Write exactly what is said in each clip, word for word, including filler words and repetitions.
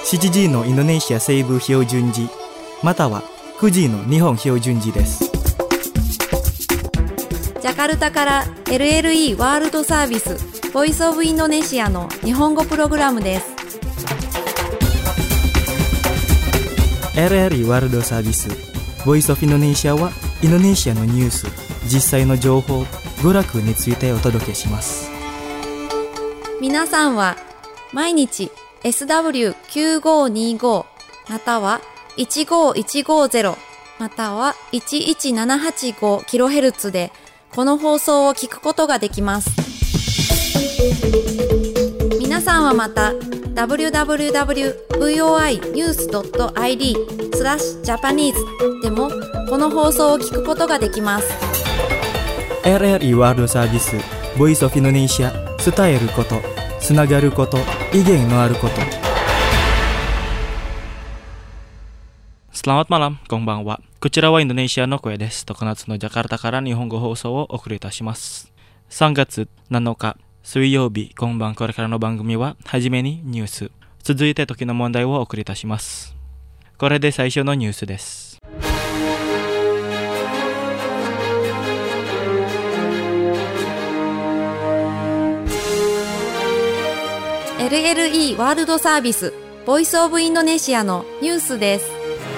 しちじのインドネシア西部標準時またはくじの日本標準時です。 ジャカルタから エルエルイー ワールドサービスボイスオブインドネシアの日本語プログラムです。 エルエルイー ワールドサービスボイスオブインドネシアはインドネシアのニュース、実際の情報、娯楽についてお届けします。 皆さんは毎日 エスダブリューきゅうごにご またはいちごいちごゼロまたはいちいちななはちごキロヘルツ でこの放送を聞くことができます。皆さんはまた ダブリューダブリューダブリュードットブイオーアイニュースドットアイディー スラッシュジャパニーズでもこの放送を聞くことができます。 エルエルイー ワールドサービスボイスオブインドネシア、伝えること、つながること、意見のあること。 Selamat malam, konbanwa. こちらはインドネシアの声です。常夏のジャカルタから日本語放送をお送りいたします。さんがつなのか水曜日、今晩これからの番組ははじめにニュース、続いて時の問題をお送りいたします。これで最初のニュースです。 エルエルイー ワールドサービスボイスオブインドネシアのニュースです。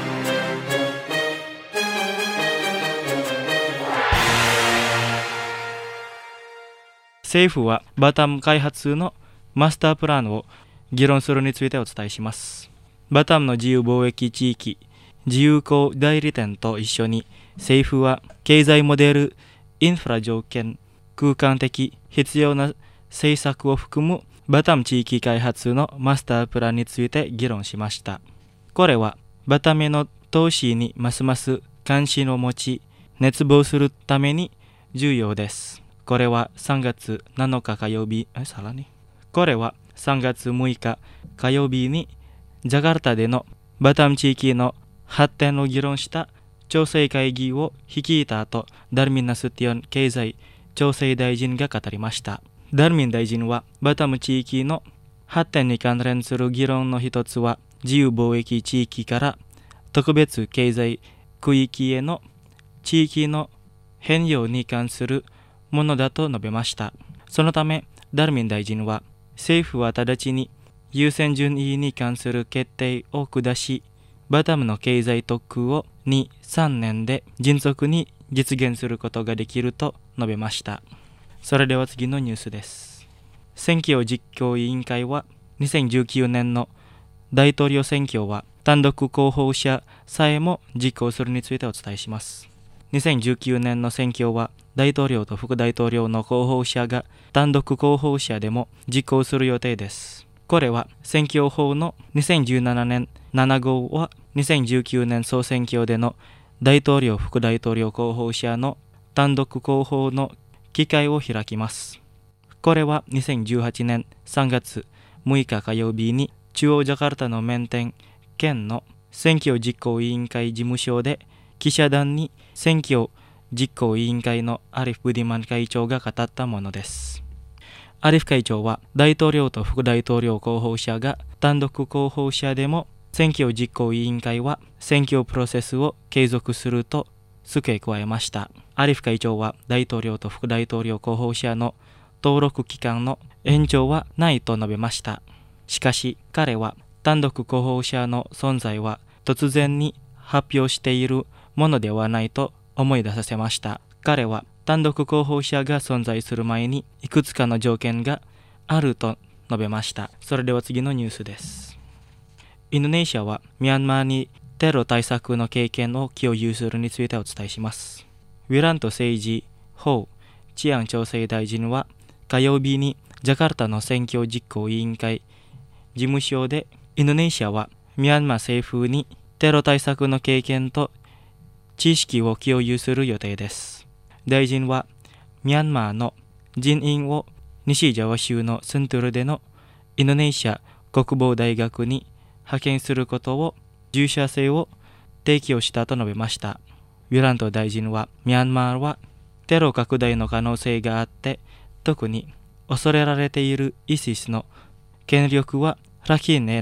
政府はバタム開発のマスタープランを議論するについてお伝えします。バタムの自由貿易地域自由港代理店と一緒に政府は経済モデル、インフラ条件、空間的必要な政策を含むバタム地域開発のマスタープランについて議論しました。これはバタムへの投資にますます関心を持ち熱望するために重要です。これはさんがつなのか火曜日、え、さらにこれはさんがつむいか火曜日にジャカルタでのバタム地域の発展を議論した調整会議を率いた後、ダルミン・ナスティオン経済調整大臣が語りました。ダルミン大臣はバタム地域の発展に関連する議論の一つは自由貿易地域から特別経済区域への地域の変容に関するものだと述べました。そのためダルミン大臣は政府は直ちに優先順位に関する決定を下し、バタムの経済特区をに、さんねんで迅速に実現することができると述べました。それでは次のニュースです。選挙実行委員会はにせんじゅうきゅうねんの大統領選挙は単独候補者さえも実行するについてお伝えします。にせんじゅうきゅうねんの選挙は大統領と副大統領の候補者が単独候補者でも実行する予定です。これは選挙法のにせんじゅうななねんななごうはにせんじゅうきゅうねん総選挙での大統領副大統領候補者の単独候補の機会を開きます。これはにせんじゅうはちねんさんがつむいか火曜日に中央ジャカルタのメンテン県の選挙実行委員会事務所で記者団に選挙実行委員会のアリフ・ブディマン会長が語ったものです。アリフ会長は大統領と副大統領候補者が単独候補者でも選挙実行委員会は選挙プロセスを継続すると付け加えました。アリフ会長は大統領と副大統領候補者の登録期間の延長はないと述べました。しかし彼は単独候補者の存在は突然に発表しているものではないと思い出させました。彼は単独候補者が存在する前にいくつかの条件があると述べました。それでは次のニュースです。インドネシアはミャンマーにテロ対策の経験を共有するについてお伝えします。ウィラント政治法治安調整大臣は火曜日にジャカルタの選挙実行委員会事務所でインドネシアはミャンマー政府にテロ対策の経験と知識を共有する予定です。大臣はミャンマーの人員を西ジャワ州のセントゥルでのインドネシア国防大学に派遣することを重視性を提供したと述べました。ウィラント大臣はミャンマーはテロ拡大の可能性があって特に恐れられているイシスの権力はラキンへの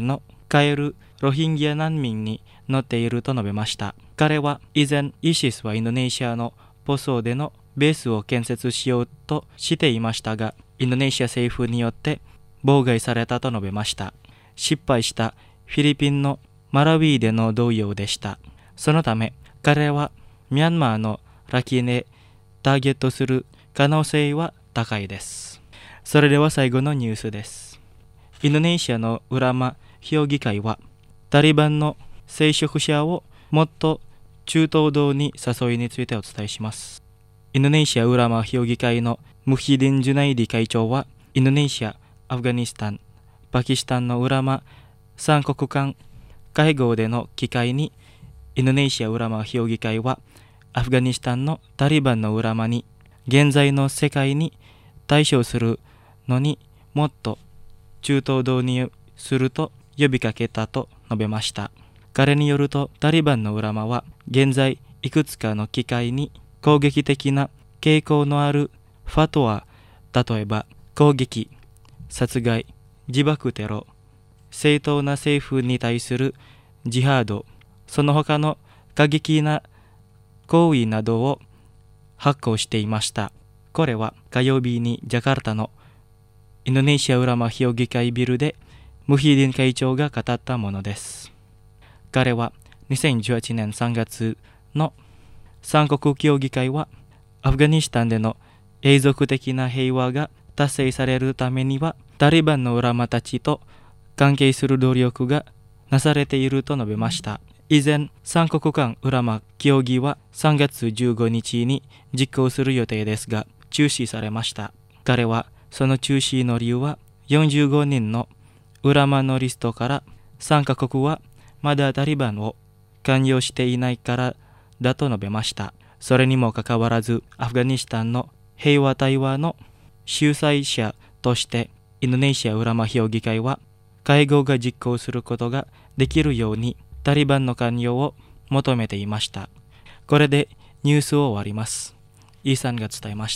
帰るロヒンギャ難民に乗っていると述べました。彼は以前イシスはインドネシアのポソーでのベースを建設しようとしていましたが、インドネシア政府によって妨害されたと述べました。失敗したフィリピンのマラウィでの同様でした。そのため彼はミャンマーのラキネターゲットする可能性は高いです。それでは最後のニュースです。インドネシアのウラマ評議会はタリバンの聖職者をもっと中東道に誘いについてお伝えします。インドネシアウラマ評議会のムヒディン・ジュナイディ会長は、インドネシア、アフガニスタン、パキスタンのウラマさん国間会合での機会に、インドネシアウラマ評議会はアフガニスタンのタリバンのウラマに現在の世界に対処するのにもっと中東道にすると呼びかけたと述べました。彼によると、タリバンのウラマは現在いくつかの機会に攻撃的な傾向のあるファトワ、例えば攻撃、殺害、自爆テロ、正当な政府に対するジハード、その他の過激な行為などを発行していました。これは火曜日にジャカルタのインドネシアウラマ評議会ビルでムヒディン会長が語ったものです。彼はにせんじゅうはちねんさんがつの三国協議会はアフガニスタンでの永続的な平和が達成されるためにはタリバンのウラマたちと関係する努力がなされていると述べました。以前、三国間ウラマ協議はさんがつじゅうごにちに実行する予定ですが、中止されました。彼はその中止の理由はよんじゅうごにんのウラマのリストからさんカ国はまだタリバンを関与していないからだと述べました。それにもかかわらず、アフガニスタンの平和対話の主催者としてインドネシアウラマ評議会は会合が実行することができるようにタリバンの関与を求めていました。これでニュースを終わります。イーさんが伝えました。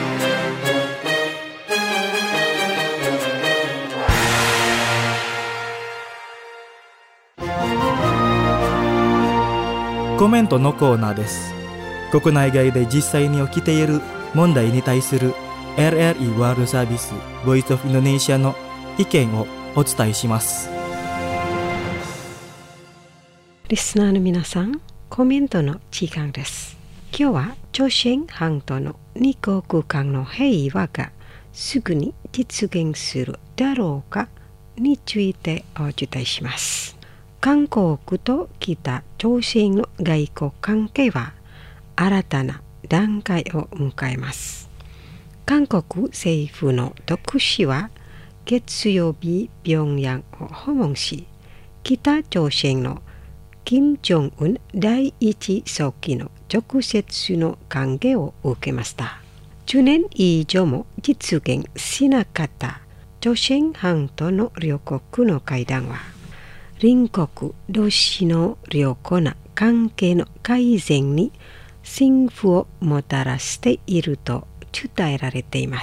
コメントのコーナーです。国内外で実際に起きている問題に対する エルエルイー ワールドサービス Voice of Indonesia の意見をお伝えします。 リスナーの皆さん、コメントの時間です。今日は朝鮮半島の二国間の平和がすぐに実現するだろうかについてお伝えします。韓国と北朝鮮の外交関係は新たな段階を迎えます。韓国政府の特使は月曜日平壌を訪問し、北朝鮮の金正恩第一書記の直接の歓迎を受けました。じゅうねん以上も実現しなかった朝鮮半島の両国の会談は、隣国同士の良好な関係の改善に進歩をもたらしていると伝えられています。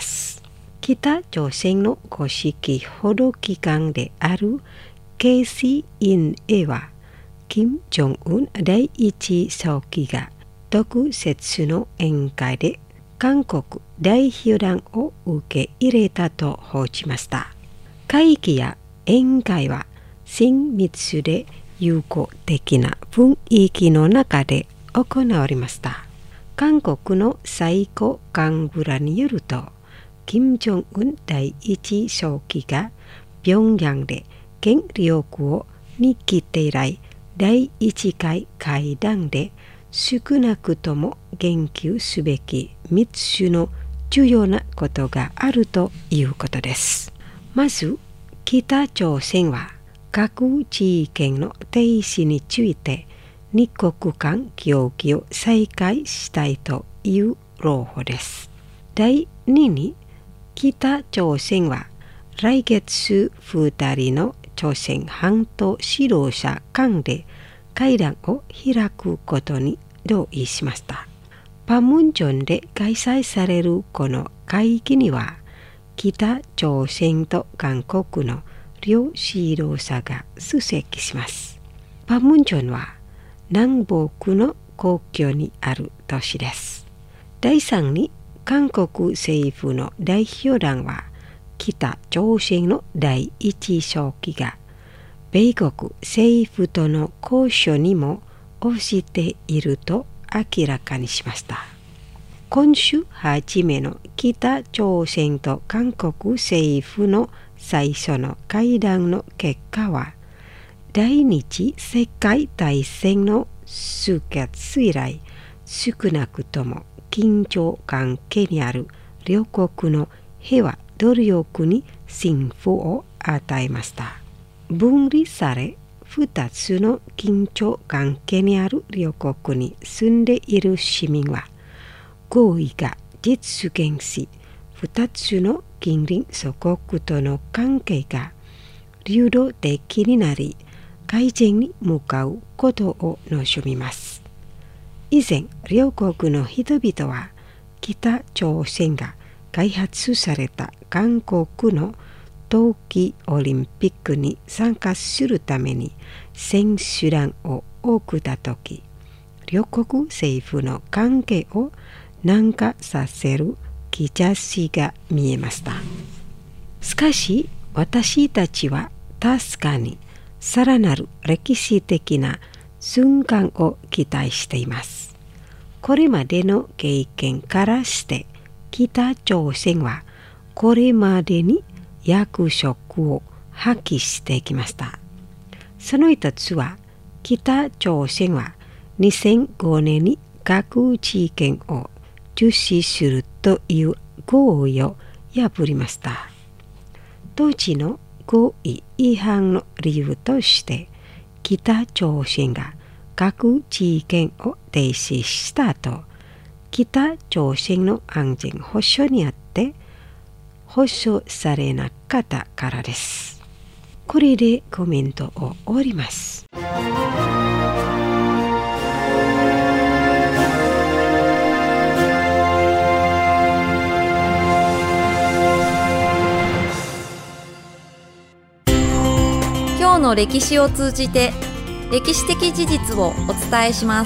北朝鮮の公式報道機関である ケーシーエヌエー は、金正恩第一書記が特設の宴会で韓国代表団を受け入れたと報じました。会議や宴会は親密で友好的な雰囲気の中で行われました。韓国の最高幹部らによると、金正恩第一書記が平壌で権力を握って以来、第一回会談で少なくとも言及すべきみっつの重要なことがあるということです。まず、北朝鮮は核実験の停止について二国間協議を再開したいという朗報です。第二に、北朝鮮は来月ふたりの朝鮮半島指導者間で会談を開くことに同意しました。パムンジョンで開催されるこの会議には、北朝鮮と韓国の両指導者が出席します。パンムンジョンは南北の国境にある都市です。だいさんに韓国政府の代表団は北朝鮮の第一書記が米国政府との交渉にも応じていると明らかにしました。今週初めの北朝鮮と韓国政府の最初の会談の結果は、第二次世界大戦の終結以来、少なくとも緊張関係にある両国の平和努力に進歩を与えました。分離され、二つの緊張関係にある両国に住んでいる市民は、合意が実現し、二つの近隣諸国との関係が流動的になり、改善に向かうことを望みます。以前、両国の人々は北朝鮮が開発された韓国の冬季オリンピックに参加するために選手団を送ったとき、両国政府の関係を軟化させる兆しが見えました。しかし、私たちは確かにさらなる歴史的な瞬間を期待しています。これまでの経験からして、北朝鮮はこれまでに役職を発揮してきました。その一つは、北朝鮮はにせんごねんに核実験を中止するという合意を破りました。当時の合意違反の理由として、北朝鮮が核実験を停止した後、北朝鮮の安全保障にあって保障されなかったからです。これでコメントを終わります。 今日の歴史を通じて歴史的事実をお伝えします。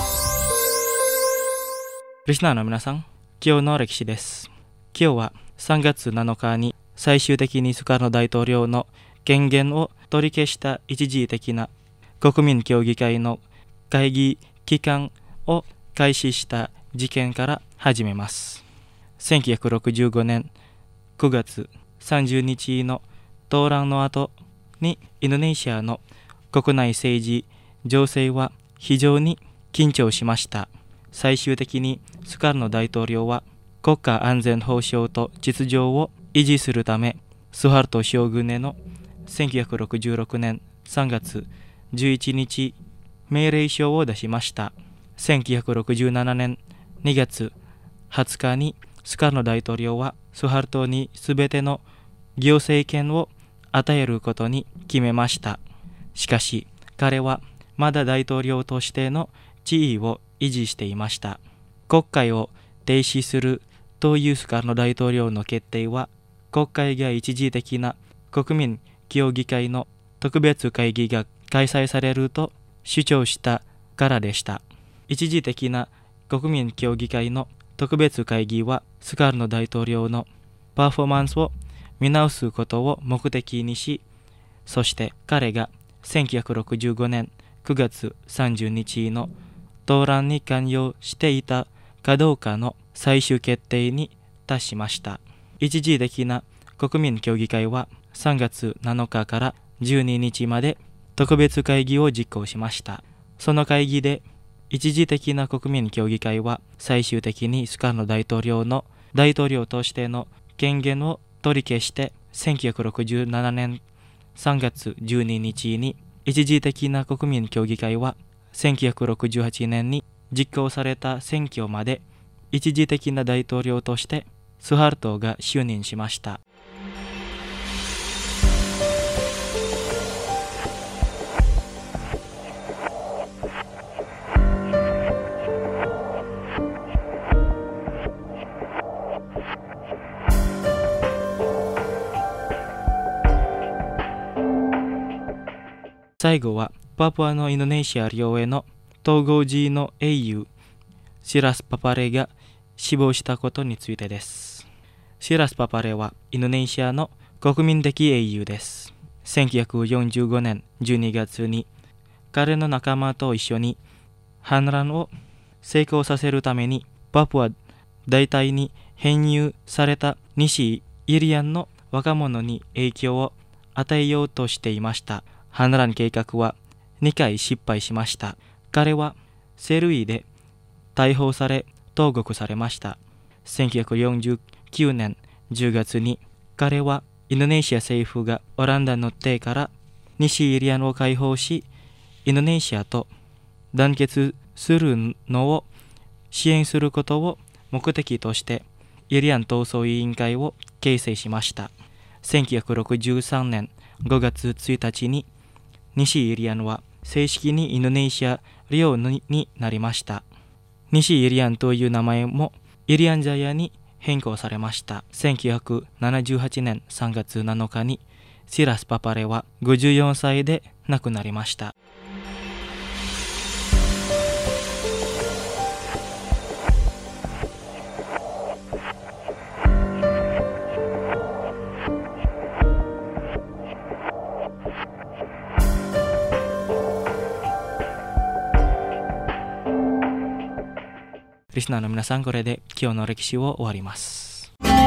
リスナーの皆さん、今日の歴史です。今日はさんがつなのかに最終的にスカルノ大統領の権限を取り消した一時的な国民協議会の会議期間を開始した事件から始めます。せんきゅうひゃくろくじゅうごねんくがつさんじゅうにちの動乱の後にインドネシアの国内政治情勢は非常に緊張しました。最終的にスカルノ大統領は国家安全保障と秩序を維持するため、スハルト将軍へのせんきゅうひゃくろくじゅうろくねんさんがつじゅういちにち命令書を出しました。せんきゅうひゃくろくじゅうななねんにがつはつかにスカルノ大統領はスハルトにすべての行政権を与えることに決めました。しかし彼はまだ大統領としての地位を維持していました。国会を停止するというスカルノ大統領の決定は、国会が一時的な国民協議会の特別会議が開催されると主張したからでした。一時的な国民協議会の特別会議はスカルノ大統領のパフォーマンスを見直すことを目的にし、そして彼がせんきゅうひゃくろくじゅうごねんくがつさんじゅうにちの動乱に関与していたかどうかの最終決定に達しました。一時的な国民協議会はさんがつなのかからじゅうににちまで特別会議を実行しました。その会議で一時的な国民協議会は最終的にスカルノ大統領の大統領としての権限を取り消して、せんきゅうひゃくろくじゅうななねんさんがつじゅうににちに一時的な国民協議会はせんきゅうひゃくろくじゅうはちねんに実行された選挙まで一時的な大統領としてスハルトが就任しました。 最後はパプアのインドネシア領への統合時の英雄シラス・パパレが死亡したことについてです。シラス・パパレはインドネシアの国民的英雄です。せんきゅうひゃくよんじゅうごねんじゅうにがつに彼の仲間と一緒に反乱を成功させるためにパプア大隊に編入された西イリアンの若者に影響を与えようとしていました。反乱計画はにかい失敗しました。彼はセルイで逮捕され投獄されました。せんきゅうひゃくよんじゅうきゅうねんじゅうがつに彼はインドネシア政府がオランダの手から西イリアンを解放し、インドネシアと団結するのを支援することを目的としてイリアン闘争委員会を形成しました。せんきゅうひゃくろくじゅうさんねんごがつついたちに西イリアンは正式にインドネシア領になりました。西イリアンという名前もイリアンジャヤに変更されました。せんきゅうひゃくななじゅうはちねんさんがつなのかにシラス・パパレはごじゅうよんさいで亡くなりました。リスナーの皆さん、これで今日の歴史を終わります。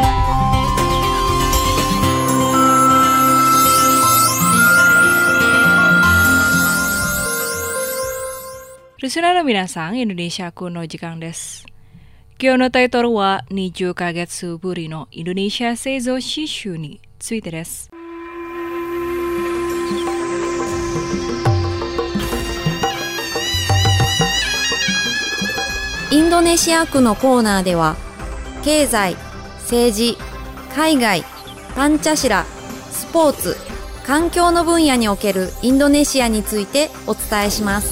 リスナーの皆さん、インドネシア語の時間です。今日のタイトルはにじゅっかげつぶりのインドネシア製造刺繍についてです。 インドネシア区のコーナーでは、経済、政治、海外、パンチャシラ、スポーツ、環境の分野におけるインドネシアについてお伝えします。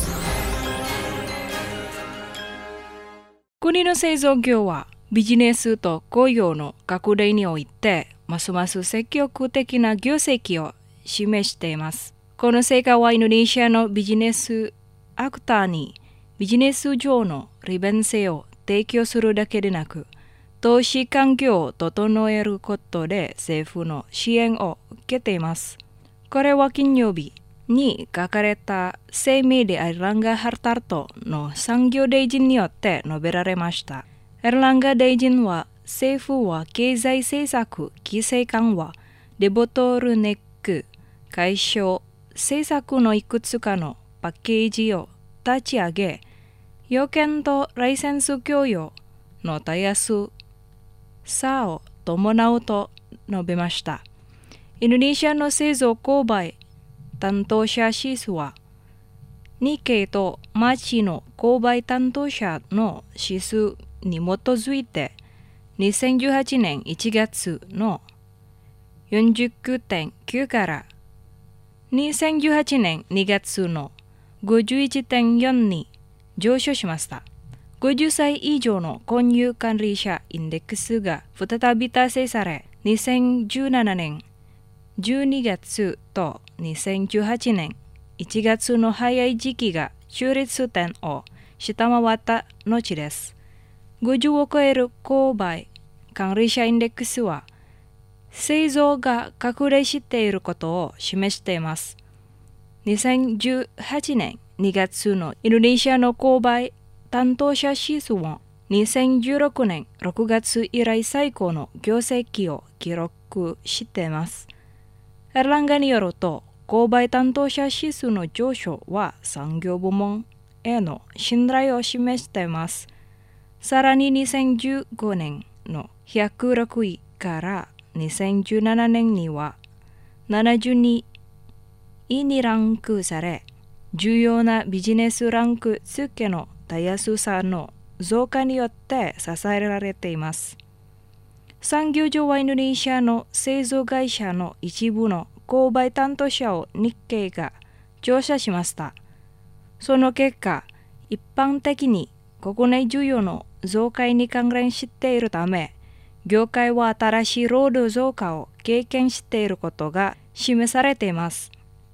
国の製造業はビジネスと雇用の拡大においてますます積極的な業績を示しています。この成果はインドネシアのビジネスアクターにビジネス上の利便性を提供するだけでなく、投資環境を整えることで政府の支援を受けています。これは金曜日に書かれた声明でエルランガ・ハルタルトの産業大臣によって述べられました。エルランガ大臣は、政府は経済政策規制緩和、デボトルネック解消政策のいくつかのパッケージを立ち上げ、要件とライセンス供与のたやすさを伴うと述べました。インドネシアの製造購買担当者指数は、日系と町の購買担当者の指数に基づいて、にせんじゅうはちねんいちがつの よんじゅうきゅうてんきゅう からにせんじゅうはちねんにがつの ごじゅういちてんよん に上昇しました。ごじゅっさい以上の購入管理者インデックスが再び達成され、にせんじゅうななねんじゅうにがつとにせんじゅうはちねんいちがつの早い時期が中立点を下回った後です。ごじゅうを超える購買管理者インデックスは、製造が拡大していることを示しています。にせんじゅうはちねんにがつのインドネシアの購買担当者指数は、にせんじゅうろくねんろくがつ以来最高の業績を記録しています。エルランガによると、購買担当者指数の上昇は産業部門への信頼を示しています。さらににせんじゅうごねんのひゃくろくいからにせんじゅうななねんにはななじゅうにいにランクされ、重要なビジネスランク付けのたやすさの増加によって支えられています。産業上はインドネシアの製造会社の一部の購買担当者を日系が調査しました。その結果、一般的に国内需要の増加に関連しているため、業界は新しい労働増加を経験していることが示されています。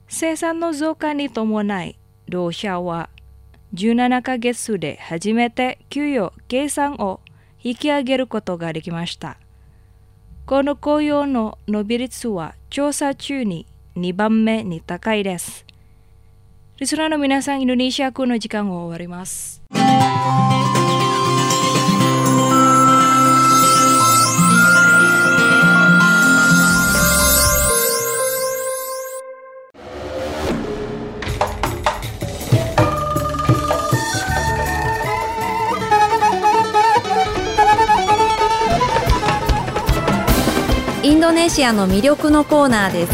生産の増加に伴い、同社はじゅうななかげつで初めて給与計算を引き上げることができました。この雇用の伸び率は調査中ににばんめに高いです。リスナーの皆さん、インドネシア空の時間を終わります。 インドネシアの魅力のコーナーです。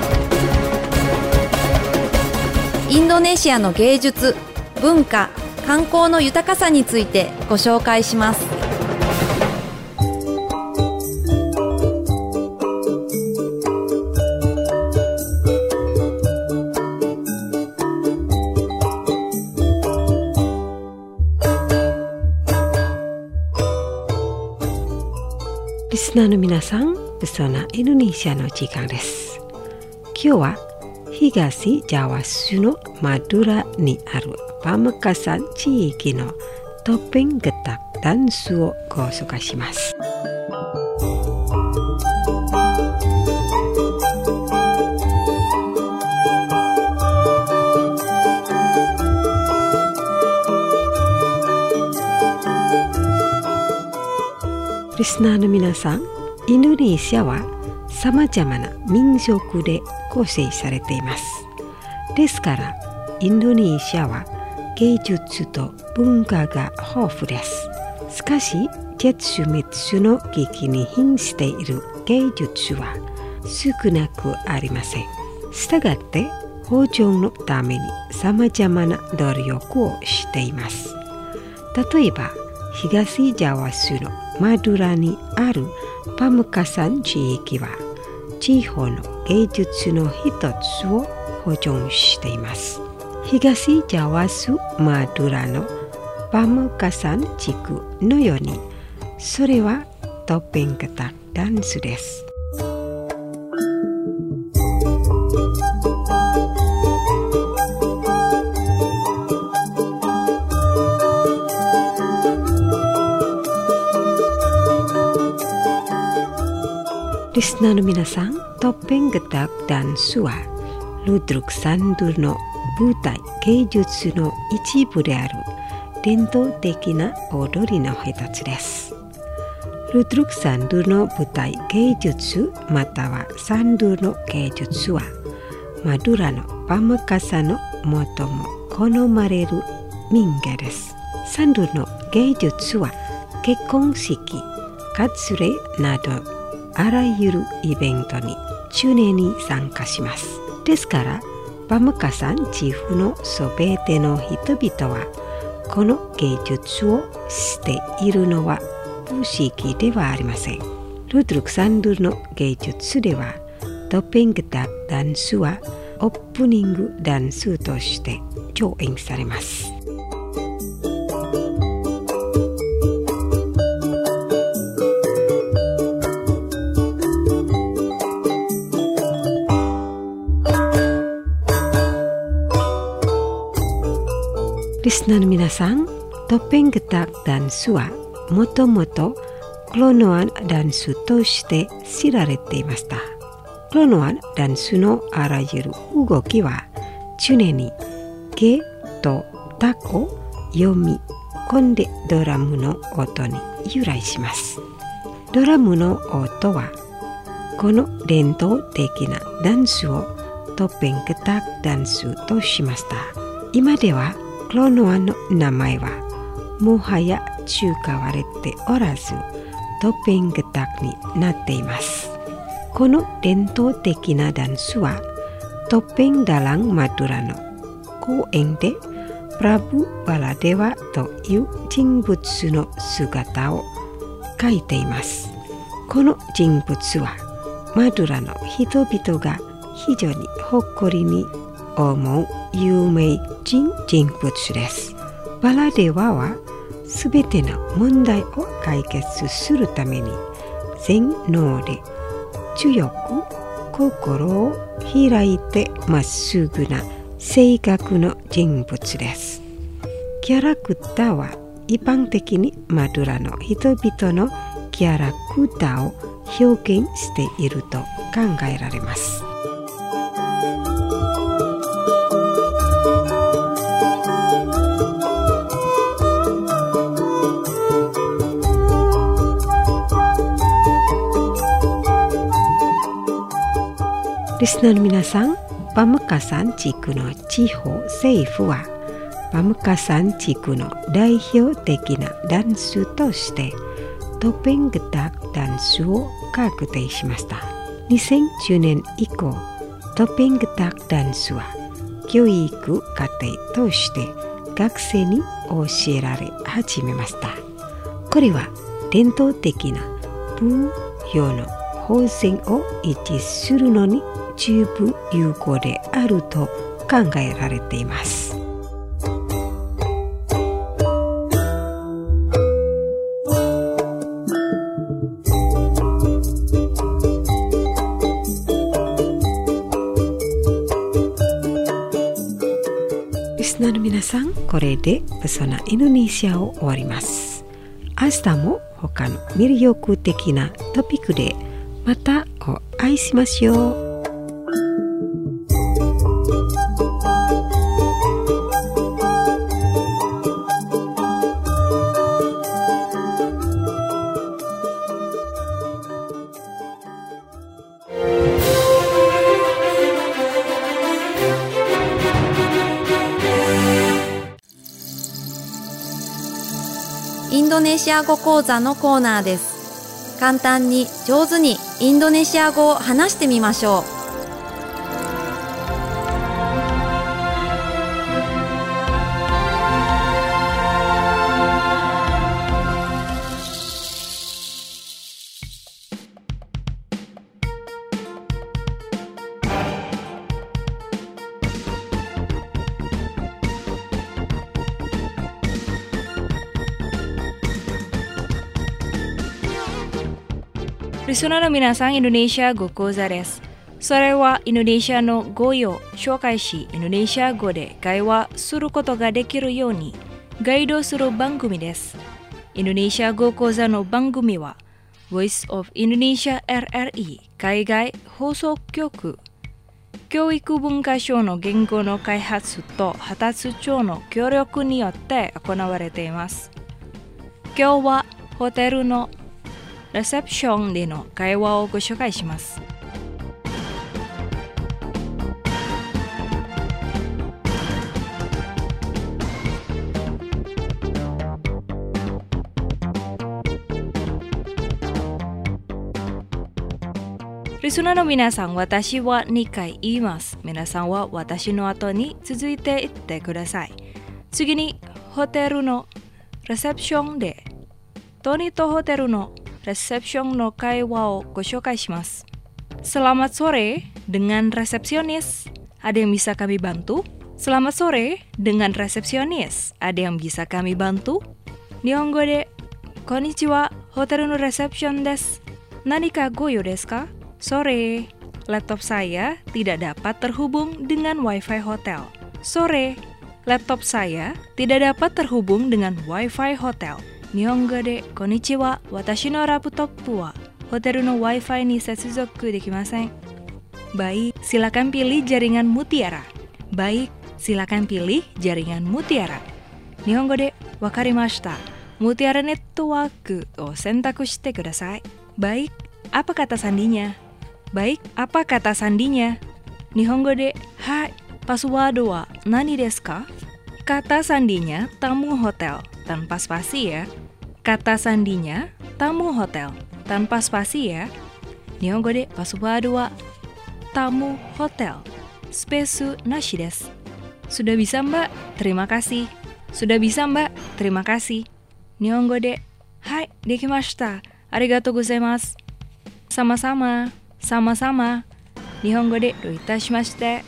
インドネシアの芸術、文化、観光の豊かさについてご紹介します。 リスナーの皆さん、そんなインドネシアの時間です。今日は東ジャワ州のマドゥラにあるパムカサン地域のトッピングタダンスをご紹介します。リスナーの皆さん、インドネシアはさまざまな民族で構成されています。ですから、インドネシアは芸術と文化が豊富です。しかし、絶滅の危機に瀕している芸術は少なくありません。したがって、豊穣のためにさまざまな努力をしています。例えば、東ジャワ州のマドゥラにあるパムカサン地域は地方の芸術の一つを保存しています。東ジャワ州マドゥラのパムカサン地区のように、それはトッピングタダンスです。リスナーの皆さん、トッピングタダンスはルドルクサンドゥの舞台芸術の一部である伝統的な踊りの一つです。ルドルクサンドゥの舞台芸術またはサンドゥの芸術はマドゥラのパムカサの最も好まれる民芸です。サンドゥの芸術は結婚式、割礼などあらゆるイベントに常に参加します。ですから、パムカサン地方のすべての人々は、この芸術をしているのは不思議ではありません。ルドルクサンドゥの芸術では、トッピングタダンスはオープニングダンスとして上演されます。リスナーの皆さん、トッピングタダンスはもともとクロノアンダンスとして知られていました。クロノアンダンスのあらゆる動きは常にゲとタコ読み込んでドラムの音に由来します。ドラムの音はこの伝統的なダンスをトッピングタダンスとしました。今ではクロノアンの名前はもはや使われておらずトッピングタになっています。この伝統的なダンスはトッピンダランマドゥラの公園でプラブ・バラデワという人物の姿を描いています。この人物はマドゥラの人々が非常に誇りに思う有名人人物です。バラデワはすべての問題を解決するために全能で強く心を開いてまっすぐな性格の人物です。キャラクターは一般的にマドゥラの人々のキャラクターを表現していると考えられます。リスナーの皆さん、パムカサン地区の地方政府はパムカサン地区の代表的なダンスとしてトペングタクダンスを確定しました。にせんじゅうねん以降、トペングタクダンスは教育課程として学生に教えられ始めました。これは伝統的な舞踊の方針を維持するのに十分有効であると考えられています。リスナーの皆さん、これでペソナインドネシアを終わります。明日も他の魅力的なトピックでまたお会いしましょう。 インドネシア語講座のコーナーです。簡単に上手にインドネシア語を話してみましょう。 リスナーの皆さん、インドネシア語講座です。それはインドネシアの語彙を紹介し、インドネシア語で会話することができるようにガイドする番組です。インドネシア語講座の番組は Voice of Indonesia エルエルイー 海外放送局、教育文化省の言語の開発と発達庁の協力によって行われています。今日はホテルのレセプションでの会話をご紹介します。リスナーの皆さん、私はにかい言います。皆さんは私の後に続いて言ってください。次にホテルのレセプションでトニとホテルのresepsion no kaiwa o goshokaimasu. Selamat sore dengan resepsionis. Ada yang bisa kami bantu? Selamat sore dengan resepsionis. Ada yang bisa kami bantu? Nihongo de konnichiwa, hotel no reception desu. Nanika goyo desu ka? Sore, laptop saya tidak dapat terhubung dengan wifi hotel. Sore, laptop saya tidak dapat terhubung dengan wifi hotel. Nihongo de konnichiwa, watashi no laptop wa hotel no wifi ni setsuzoku dekimasen. Baik, silakan pilih jaringan mutiara. Baik, silakan pilih jaringan mutiara. Nihongo de wakarimashita. Mutiara network o sentaku shite kudasai. Baik, apa kata sandinya? Baik, apa kata sandinya? Nihongo de, hai, password wa nani desu ka? Kata sandinya tamu hotel. Tanpa spasi ya. Kata sandinya tamu hotel tanpa spasi ya. Nihongo de password wa tamu hotel. Space nashi desu. Sudah bisa, Mbak? Terima kasih. Sudah bisa, Mbak? Terima kasih. Nihongo de hai, dekimashita. Arigatou gozaimasu. Sama-sama. Sama-sama. Nihongo de do itashimashite.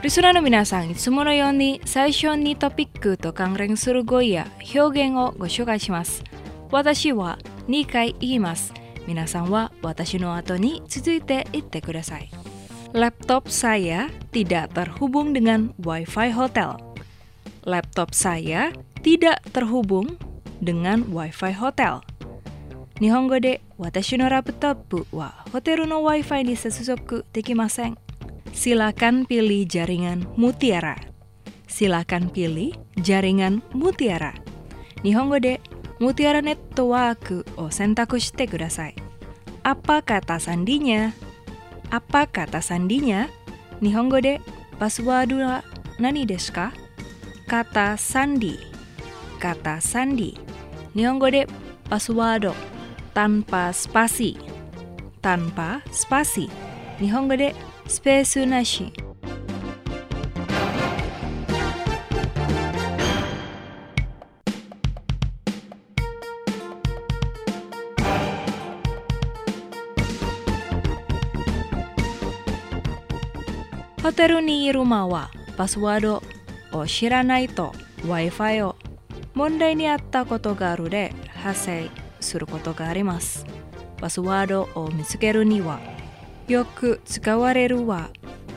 リスナーの皆さん、いつものように最初にトピックと関連する語彙や表現をご紹介します。私はにかい言います。皆さんは私の後に続いて言ってください。Laptop saya tidak terhubung dengan Wi-Fi hotel. Laptop saya tidak terhubung dengan Wi-Fi hotel. 日本語で私のラップトップはホテルの Wi-Fi に接続できません。Silakan pilih jaringan Mutiara. Silakan pilih jaringan Mutiara. 日本語でMutiara Network を選択してください。Apa kata sandinya? Apa kata sandinya? 日本語でパスワードは何ですか? Kata sandi. Kata sandi. 日本語でパスワード tanpa spasi. Tanpa spasi. 日本語でスペースなし。ホテルにいる間はパスワードを知らないと Wi-Fi を問題にあったことがあるで発生することがあります。パスワードを見つけるにはよく使われるは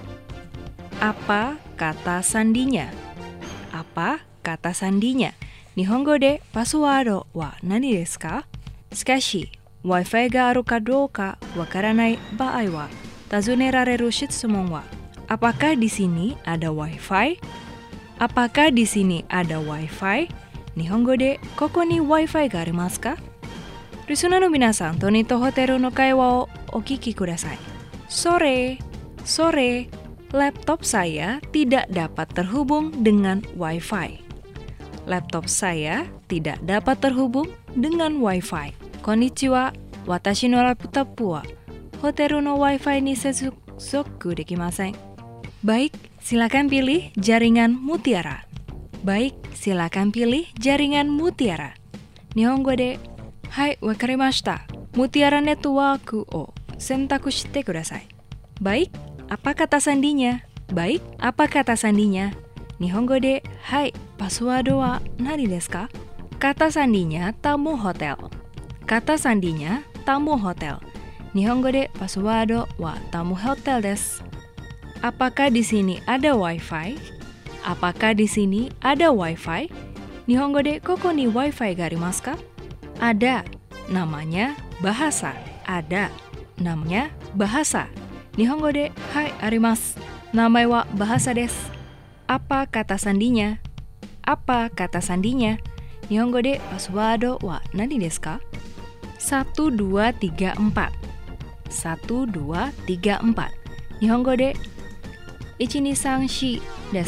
Apa kata sandinya? Apa kata sandinya? 日本語でパスワードは何ですか? しかし Wi-Fi があるかどうかわからない場合は尋ねられる質問はApakah di sini ada Wi-Fi? Apakah di sini ada Wi-Fi? 日本語でここに Wi-Fi がありますか? リスナーの皆さん、トニーとホテルの会話をお聞きください。Sore, sore, laptop saya tidak dapat terhubung dengan Wi-Fi. Laptop saya tidak dapat terhubung dengan Wi-Fi. Konnichiwa, watashi no laptop wa hoteru no Wi-Fi ni setsuzoku dekimasen. Baik, silakan pilih jaringan Mutiara. Baik, silakan pilih jaringan Mutiara. Nihongo de, hai, wakarimashita. Mutiara Network o sentaku shite kudasai. Baik, apa kata sandinya? Baik, apa kata sandinya? Nihongo de, hai, password wa nani desu ka? Kata sandinya tamu hotel. Kata sandinya tamu hotel. Nihongo de password wa tamu hotel desu. Apakah di sini ada Wi-Fi? Apakah di sini ada Wi-Fi? Nihongo de koko ni Wi-Fi ga arimasu ka? Ada. Namanya bahasa. Ada. Namanya bahasa. Nihongo de hai arimasu. Namae wa bahasa desu. Apa kata sandinya? Apa kata sandinya? Nihongo de password wa nani desu ka? satu dua tiga empat. satu dua tiga empat. Nihongo deいちにさんしです。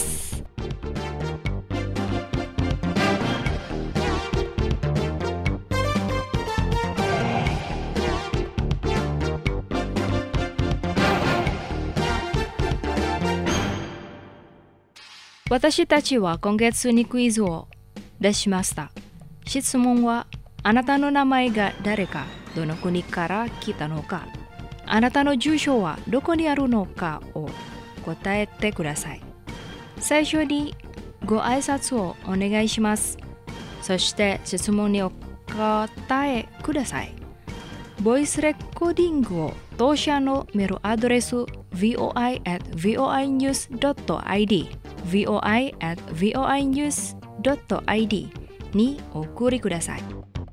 私たちは今月にクイズを出しました。質問はあなたの名前が誰か、どの国から来たのか、あなたの住所はどこにあるのかを答えてください。最初にご挨拶をお願いします。そして質問にお答えください。ボイスレコーディングを当社のメールアドレス ブイオーアイ アット ブイオーアイニュース ドット アイディー ブイオーアイ アット ブイオーアイニュース ドット アイディー にお送りください。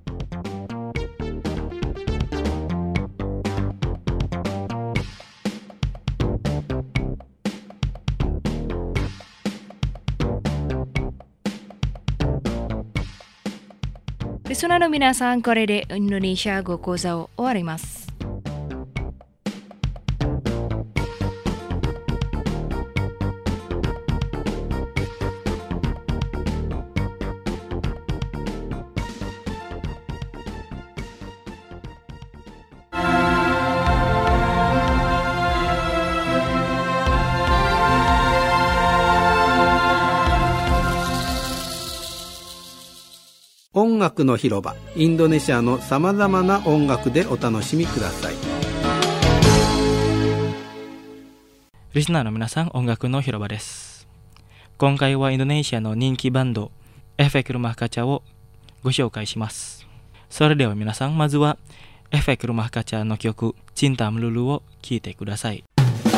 リスナーの皆さん、これでインドネシア語講座を終わります。 音楽の広場、インドネシアのさまざまな音楽でお楽しみください。 リスナーの皆さん、音楽の広場です。今回はインドネシアの人気バンドエフェクルマカチャをご紹介します。それでは皆さん、まずはエフェクルマカチャの曲チンタムルルを聴いてください。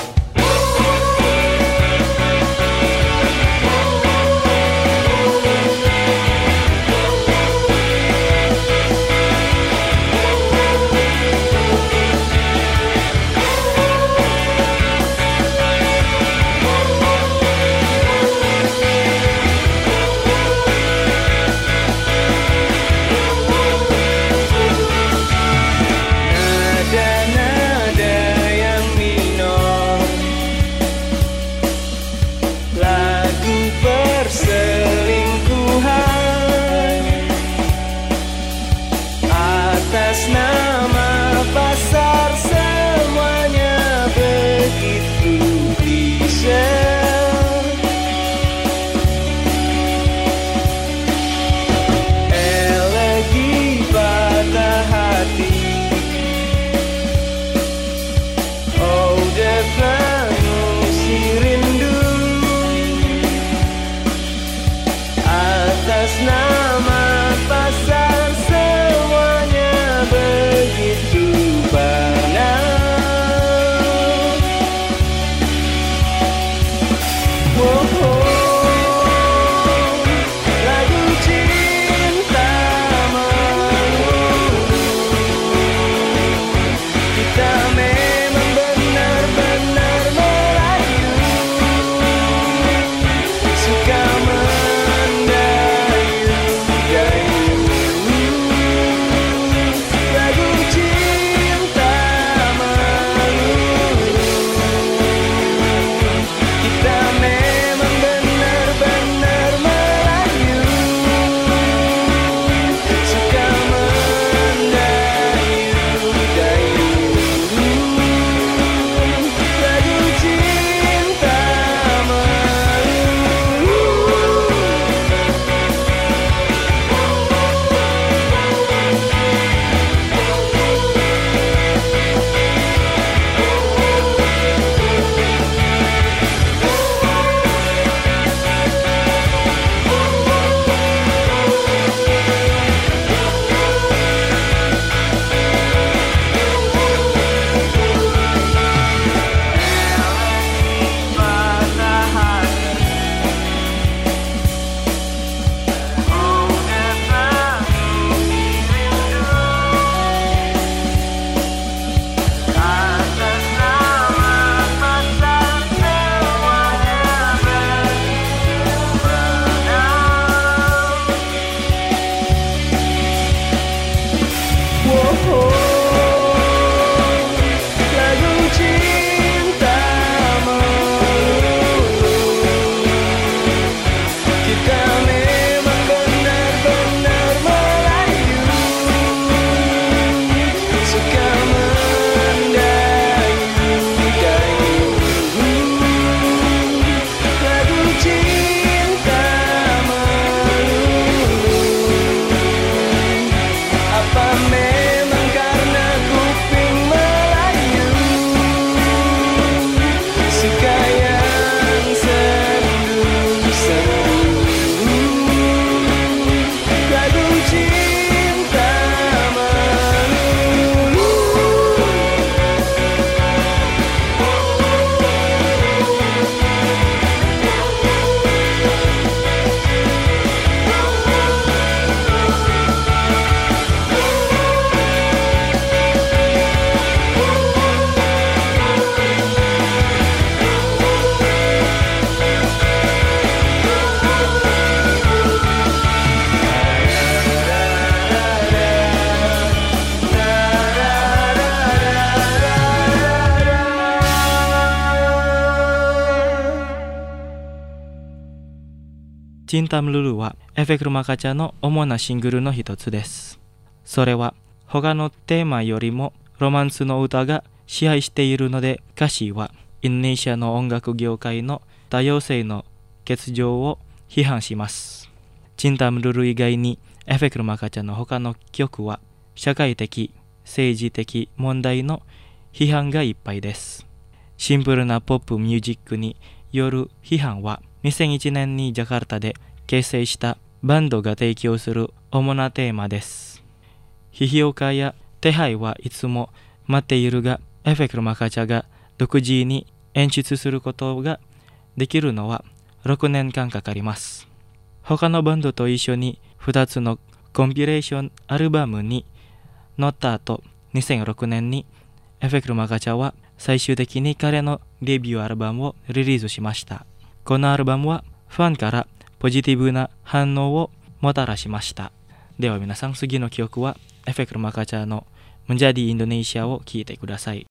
チンタムルルはエフェクルマカチャの主なシングルの一つです。それは他のテーマよりもロマンスの歌が支配しているので、歌詞はインドネシアの音楽業界の多様性の欠如を批判します。チンタムルル以外にエフェクルマカチャの他の曲は社会的、政治的問題の批判がいっぱいです。 シンプルなポップミュージックによる批判はにせんいちねんにジャカルタで結成したバンドが提供する主なテーマです。批評家や手配はいつも待っているが、エフェクルマカチャが独自に演出することができるのはろくねんかんかかります。他のバンドと一緒にふたつのコンピレーションアルバムに載った後、にせんろくねんにエフェクルマカチャは最終的に彼のデビューアルバムをリリースしました。このアルバムはファンからポジティブな反応をもたらしました。では皆さん、次の曲はエフェクルマカチャのMenjadi Indonesiaを聴いてください。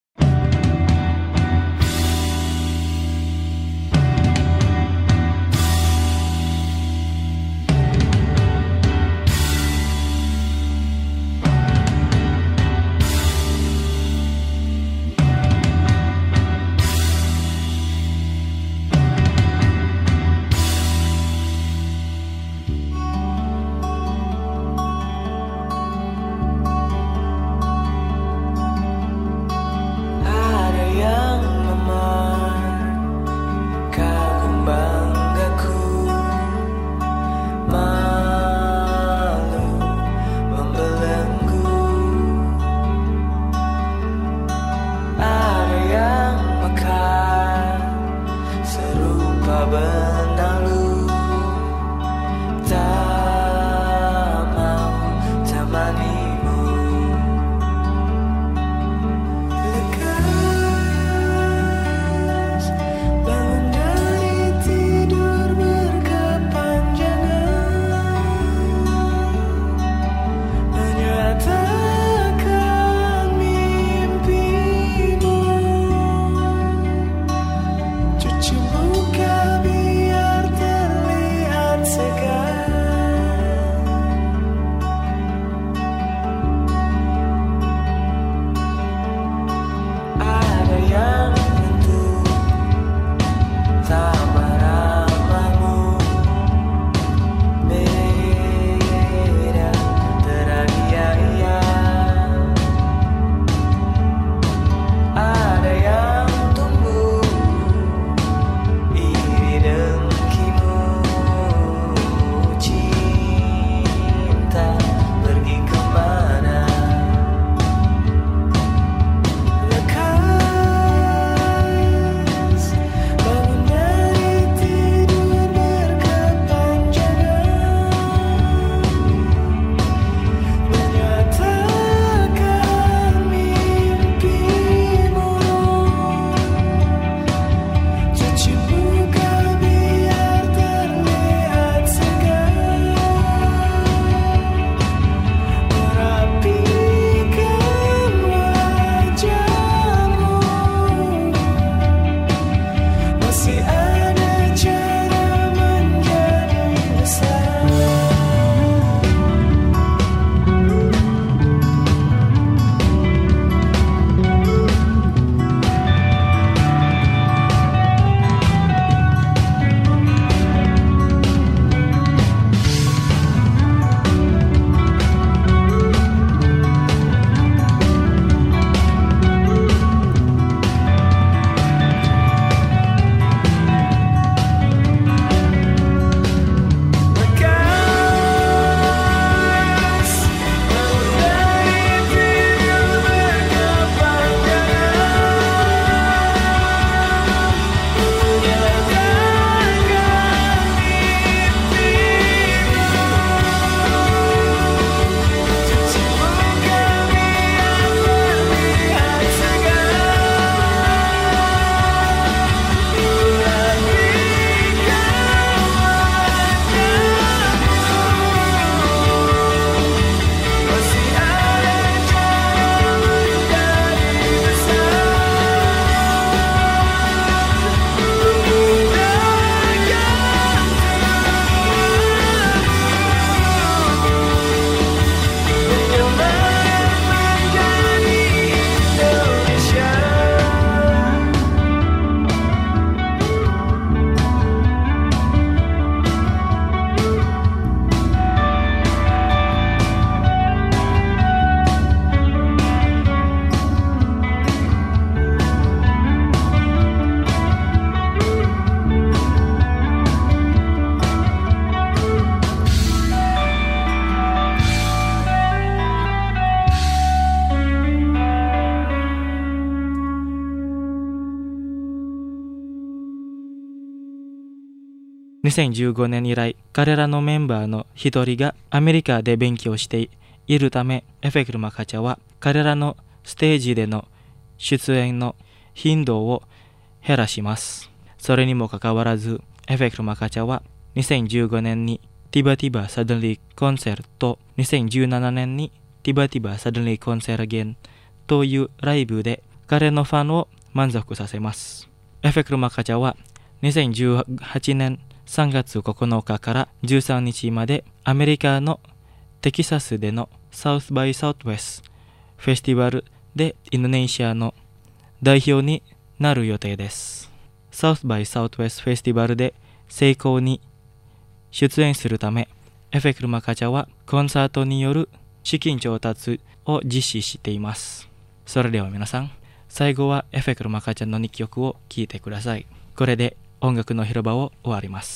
にせんじゅうごねん以来、彼らのメンバーの一人がアメリカで勉強しているため、エフェクルマカチャは彼らのステージでの出演の頻度を減らします。それにもかかわらず、エフェクルマカチャはにせんじゅうごねんにティバティバサドンリーコンセルとにせんじゅうななねんにティバティバサドンリーコンセルゲンというライブで彼のファンを満足させます。エフェクルマカチャはにせんじゅうはちねんさんがつここのかからじゅうさんにちまでアメリカのテキサスでのサウスバイサウスウェスフェスティバルでインドネシアの代表になる予定です。サウスバイサウスウェスフェスティバルで成功に出演するため、エフェクルマカチャはコンサートによる資金調達を実施しています。それでは皆さん、最後はエフェクルマカチャのにきょくを聴いてください。これで音楽の広場を終わります。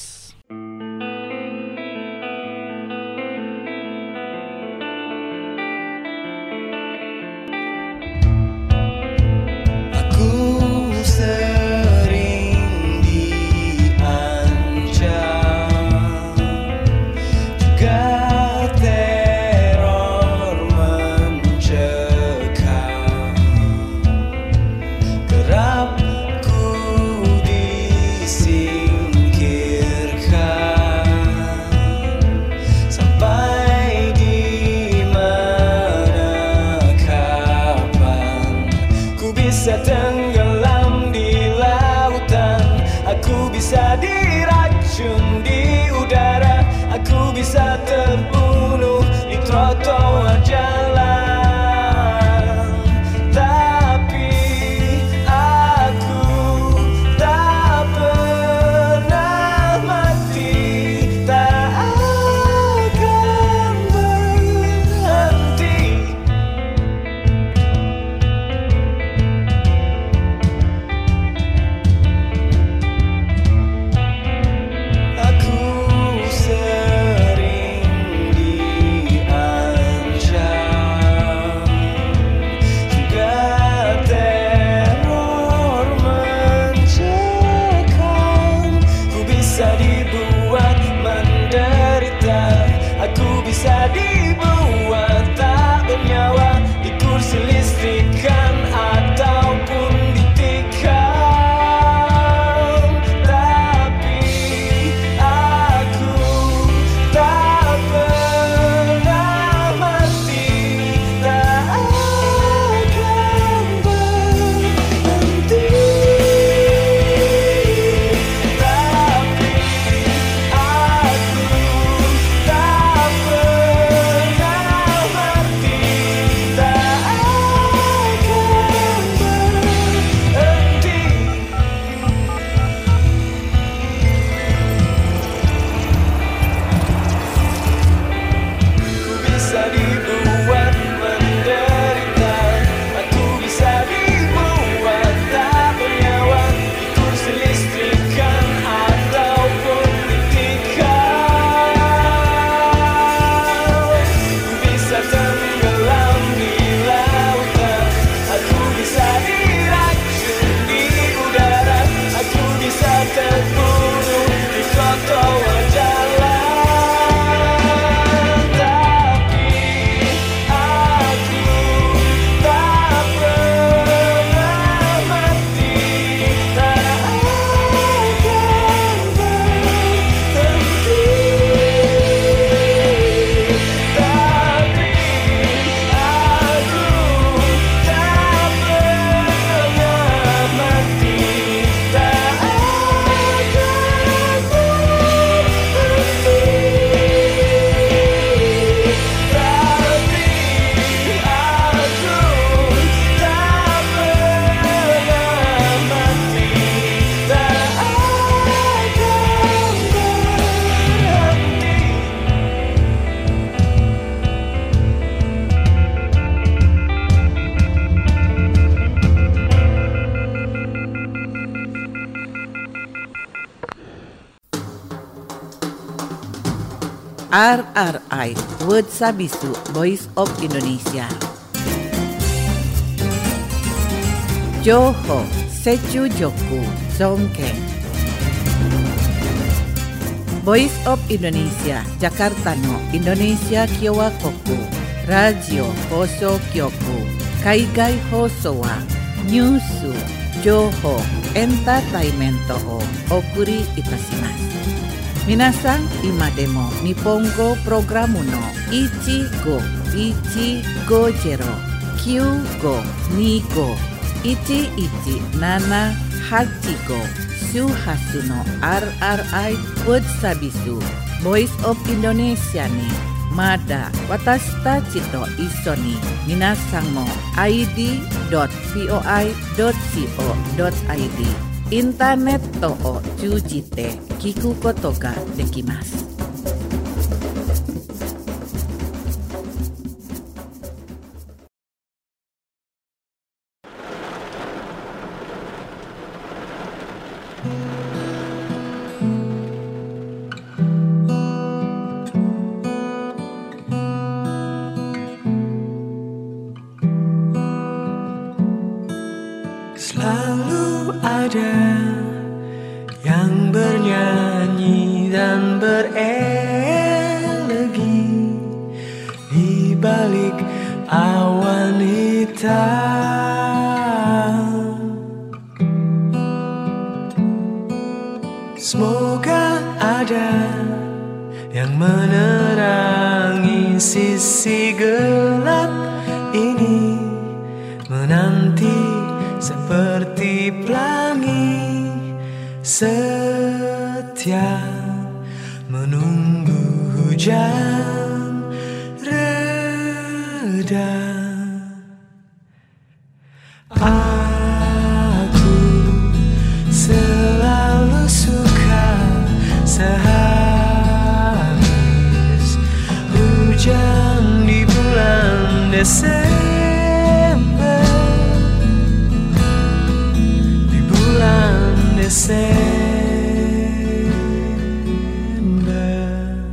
R R I World Sabisu Voice of Indonesia. Johor Seju Joku Zongkeng. Voice of Indonesia Jakarta no Indonesia Kyowa Koku Radio Hoso Kyoku Kaigai Hoso wa Nyusu Joho Entertainment o Okuri Itashimasu. Minasan ima demo Nippongo Programu no Ichigo Ichigo Zero Kyugo Nigo Ichi Ichi Nana Hachigo Shuhasu no R R I World Sabisu Voice of Indonesia ni Mada Watashi tachi to iso ni minasan mo I D dot voi dot co dot I D インターネットを通じて聞くことができます。 Selalu ada yang bernyanyi dan berelegi di balik awan hitam. Semoga ada yang menerangi sisi gelap ini, menanti seperti pelangi setia menunggu hujan reda. Aku selalu suka sehabis hujan di bulan Desember. Desember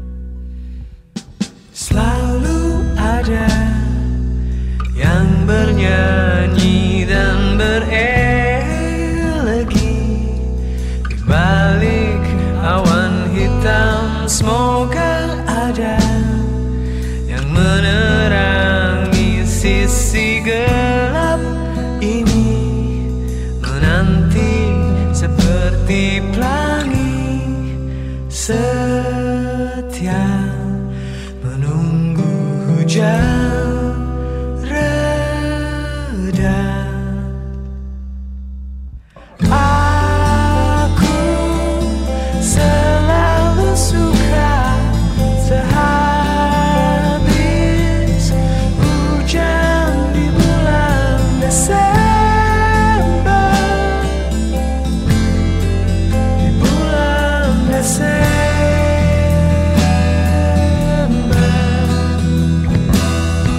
selalu ada yang bernyanyi dan berelegi di balik awan hitam. Semoga ada yang menerangi sisi gelap ini, menanti seperti pelangi setia menunggu hujan reda. Aku selalu suka sehabis hujan di bulan Desember. Desember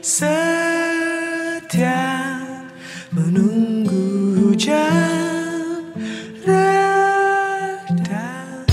setia menunggu hujan reda.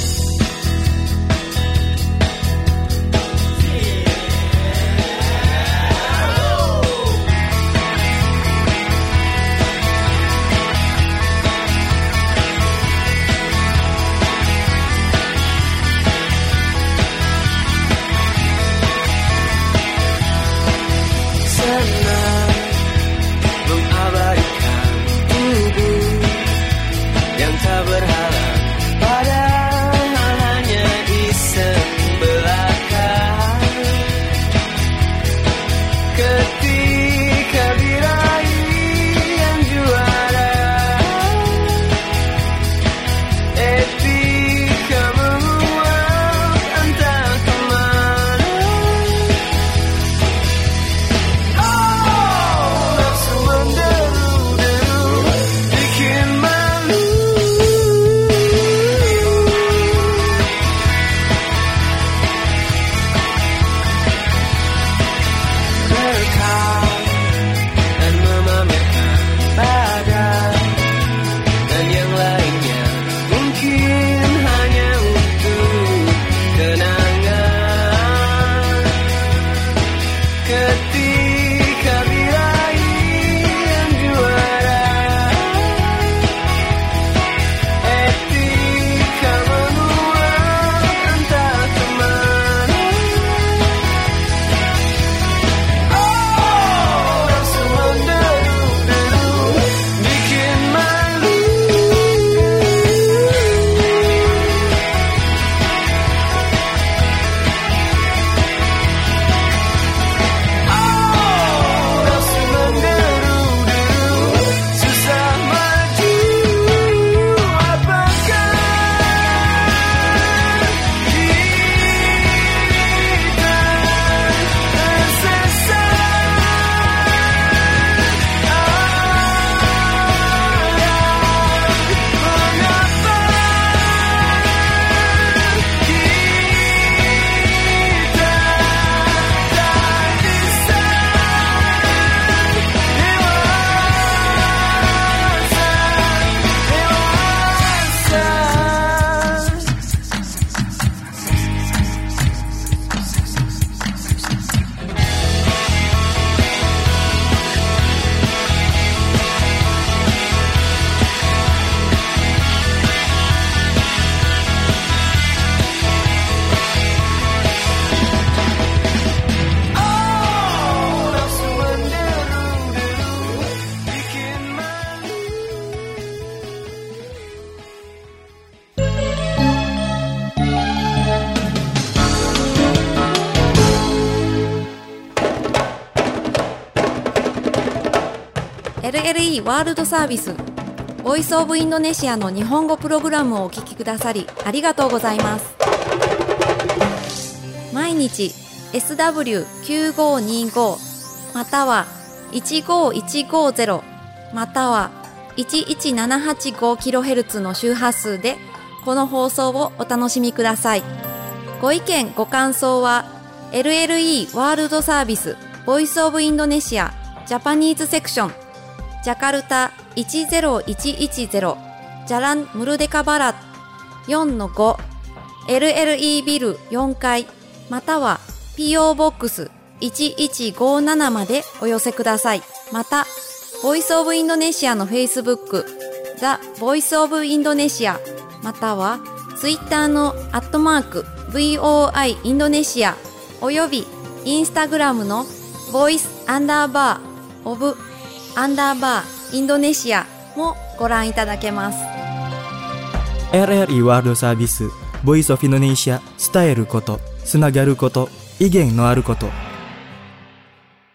エルエルイー ワールドサービスボイスオブインドネシアの日本語プログラムをお聞きくださりありがとうございます。毎日 エスダブリューきゅうごにご またはいちごいちごゼロまたはいちいちななはちごキロヘルツ の周波数でこの放送をお楽しみください。ご意見ご感想は エルエルイー ワールドサービスボイスオブインドネシアジャパニーズセクションジャカルタいちゼロいちいちゼロジャランムルデカバラ よんのご エルエルイー ビルよんかいまたは ピーオー ボックスいちいちごななまでお寄せください。またボイスオブインドネシアのフェイスブック ザ・ボイスオブインドネシアまたはツイッターのアットマーク ブイオーアイ インドネシアおよびインスタグラムのボイスアンダーバーオブアンダーバーインドネシアもご覧いただけます。 エルエルイー ワールドサービスボイスオフインドネシア伝えることつながること威厳のあること